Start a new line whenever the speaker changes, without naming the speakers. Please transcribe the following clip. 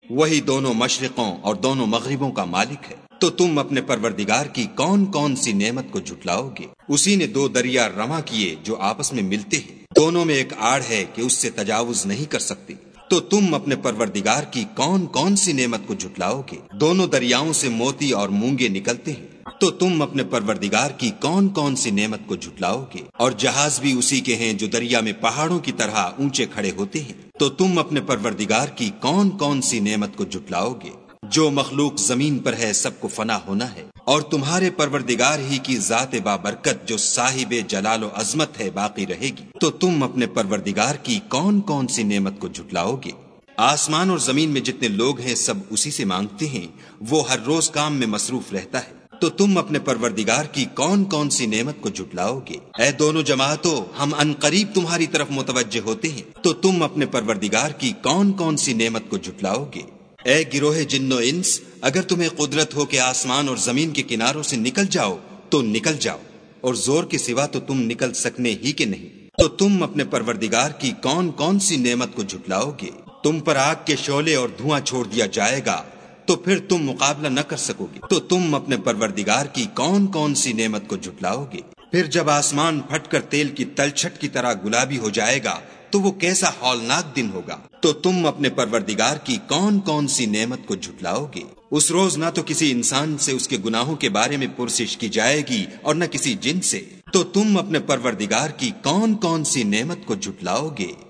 وہی دونوں مشرقوں اور دونوں مغربوں کا مالک ہے، تو تم اپنے پروردگار کی کون کون سی نعمت کو جھٹلاؤ گے؟ اسی نے دو دریا رواں کیے جو آپس میں ملتے ہیں، دونوں میں ایک آڑ ہے کہ اس سے تجاوز نہیں کر سکتی، تو تم اپنے پروردگار کی کون کون سی نعمت کو جھٹلاؤ گے؟ دونوں دریاؤں سے موتی اور مونگے نکلتے ہیں، تو تم اپنے پروردگار کی کون کون سی نعمت کو جھٹلاؤ گے؟ اور جہاز بھی اسی کے ہیں جو دریا میں پہاڑوں کی طرح اونچے کھڑے ہوتے ہیں، تو تم اپنے پروردگار کی کون کون سی نعمت کو جھٹلاؤ گے؟ جو مخلوق زمین پر ہے سب کو فنا ہونا ہے، اور تمہارے پروردگار ہی کی ذات بابرکت جو صاحب جلال و عظمت ہے باقی رہے گی، تو تم اپنے پروردگار کی کون کون سی نعمت کو جھٹلاؤ گے؟ آسمان اور زمین میں جتنے لوگ ہیں سب اسی سے مانگتے ہیں، وہ ہر روز کام میں مصروف رہتا ہے، تو تم اپنے پروردگار کی کون کون سی نعمت کو جھٹلاؤ گے؟ اے دونوں جماعتوں، ہم عنقریب تمہاری طرف متوجہ ہوتے ہیں، تو تم اپنے پروردگار کی کون کون سی نعمت کو جھٹلاؤ گے؟ اے گروہ جن و انس، اگر تمہیں قدرت ہو کہ آسمان اور زمین کے کناروں سے نکل جاؤ تو نکل جاؤ، اور زور کے سوا تو تم نکل سکنے ہی کے نہیں، تو تم اپنے پروردگار کی کون کون سی نعمت کو جھٹلاؤ گے؟ تم پر آگ کے شعلے اور دھواں چھوڑ دیا جائے گا تو پھر تم مقابلہ نہ کر سکو گے، تو تم اپنے پروردگار کی کون کون سی نعمت کو جھٹلاؤ گے؟ پھر جب آسمان پھٹ کر تیل کی تلچھٹ کی طرح گلابی ہو جائے گا تو وہ کیسا ہولناک دن ہوگا، تو تم اپنے پروردگار کی کون کون سی نعمت کو جھٹلاؤ گے؟ اس روز نہ تو کسی انسان سے اس کے گناہوں کے بارے میں پرسش کی جائے گی اور نہ کسی جن سے، تو تم اپنے پروردگار کی کون کون سی نعمت کو جھٹلاؤ گے؟